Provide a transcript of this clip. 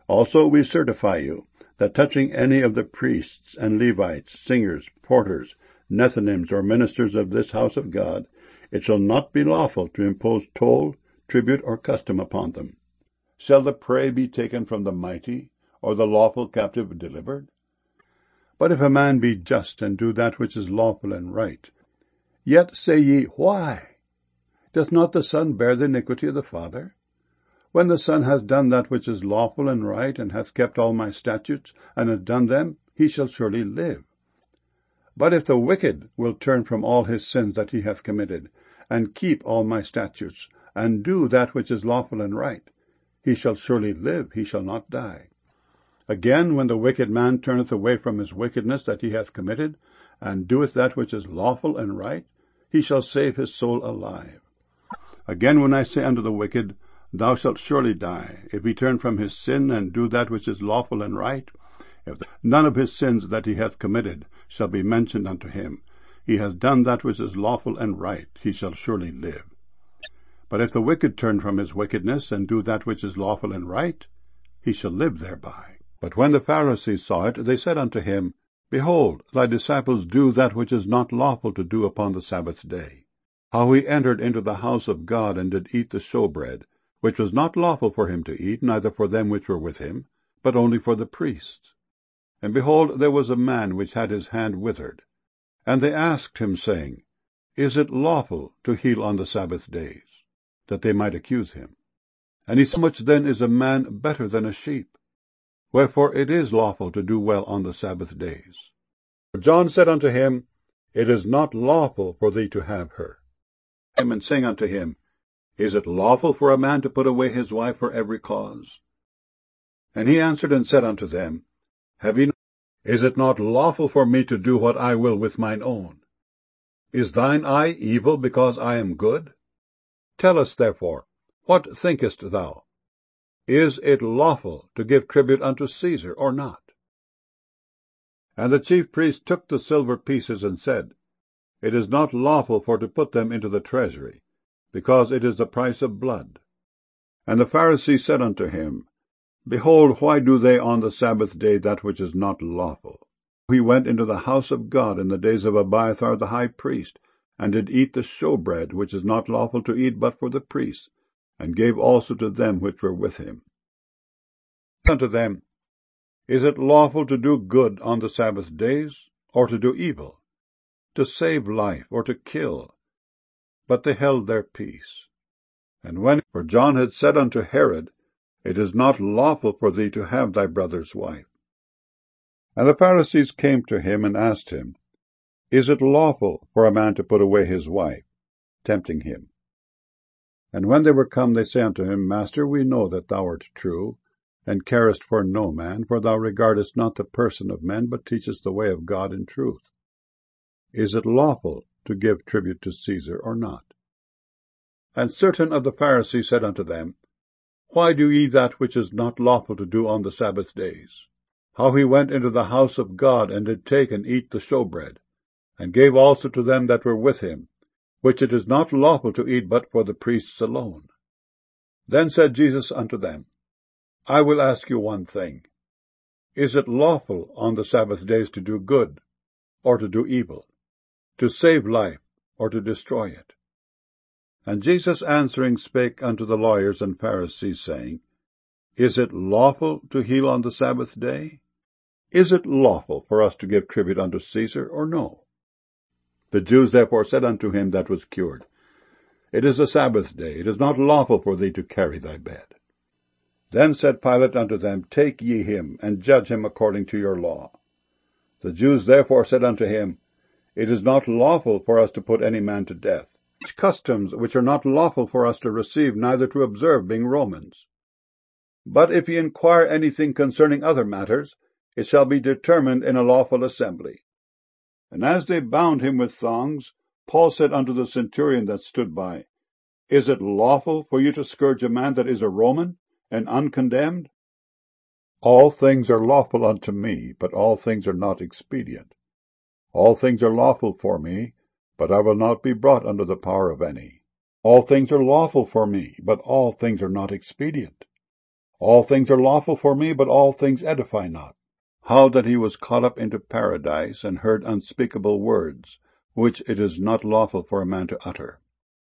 Also we certify you, that touching any of the priests and Levites, singers, porters, Nethinims, or ministers of this house of God, it shall not be lawful to impose toll, tribute, or custom upon them. Shall the prey be taken from the mighty, or the lawful captive delivered? But if a man be just, and do that which is lawful and right, yet say ye, Why? Doth not the Son bear the iniquity of the Father? When the Son hath done that which is lawful and right, and hath kept all my statutes, and hath done them, he shall surely live. But if the wicked will turn from all his sins that he hath committed, and keep all my statutes, and do that which is lawful and right, he shall surely live, he shall not die. Again, when the wicked man turneth away from his wickedness that he hath committed, and doeth that which is lawful and right, he shall save his soul alive. Again, when I say unto the wicked, Thou shalt surely die, if he turn from his sin, and do that which is lawful and right, if none of his sins that he hath committed shall be mentioned unto him, he hath done that which is lawful and right, he shall surely live. But if the wicked turn from his wickedness, and do that which is lawful and right, he shall live thereby. But when the Pharisees saw it, they said unto him, Behold, thy disciples do that which is not lawful to do upon the Sabbath day. How he entered into the house of God, and did eat the showbread, which was not lawful for him to eat, neither for them which were with him, but only for the priests. And behold, there was a man which had his hand withered. And they asked him, saying, Is it lawful to heal on the Sabbath days? That they might accuse him. And he said, Much then is a man better than a sheep. Wherefore it is lawful to do well on the Sabbath days. But John said unto him, It is not lawful for thee to have her. And saying unto him, Is it lawful for a man to put away his wife for every cause? And he answered and said unto them, Is it not lawful for me to do what I will with mine own? Is thine eye evil because I am good? Tell us therefore, what thinkest thou? Is it lawful to give tribute unto Caesar, or not? And the chief priest took the silver pieces, and said, It is not lawful for to put them into the treasury, because it is the price of blood. And the Pharisees said unto him, Behold, why do they on the Sabbath day that which is not lawful? He went into the house of God in the days of Abiathar the high priest, and did eat the showbread, which is not lawful to eat but for the priests, and gave also to them which were with him. Unto them, Is it lawful to do good on the Sabbath days, or to do evil, to save life, or to kill? But they held their peace. And for John had said unto Herod, It is not lawful for thee to have thy brother's wife. And the Pharisees came to him and asked him, Is it lawful for a man to put away his wife? Tempting him. And when they were come, they say unto him, Master, we know that thou art true, and carest for no man, for thou regardest not the person of men, but teachest the way of God in truth. Is it lawful to give tribute to Caesar, or not? And certain of the Pharisees said unto them, Why do ye that which is not lawful to do on the Sabbath days? How he went into the house of God, and did take and eat the showbread, and gave also to them that were with him, which it is not lawful to eat but for the priests alone. Then said Jesus unto them, I will ask you one thing. Is it lawful on the Sabbath days to do good, or to do evil, to save life, or to destroy it? And Jesus answering spake unto the lawyers and Pharisees, saying, Is it lawful to heal on the Sabbath day? Is it lawful for us to give tribute unto Caesar, or no? The Jews therefore said unto him that was cured, It is the Sabbath day, it is not lawful for thee to carry thy bed. Then said Pilate unto them, Take ye him, and judge him according to your law. The Jews therefore said unto him, It is not lawful for us to put any man to death. Customs which are not lawful for us to receive, neither to observe, being Romans. But if ye inquire anything concerning other matters, it shall be determined in a lawful assembly. And as they bound him with thongs, Paul said unto the centurion that stood by, Is it lawful for you to scourge a man that is a Roman, and uncondemned? All things are lawful unto me, but all things are not expedient. All things are lawful for me, but I will not be brought under the power of any. All things are lawful for me, but all things are not expedient. All things are lawful for me, but all things edify not. How that he was caught up into paradise, and heard unspeakable words, which it is not lawful for a man to utter.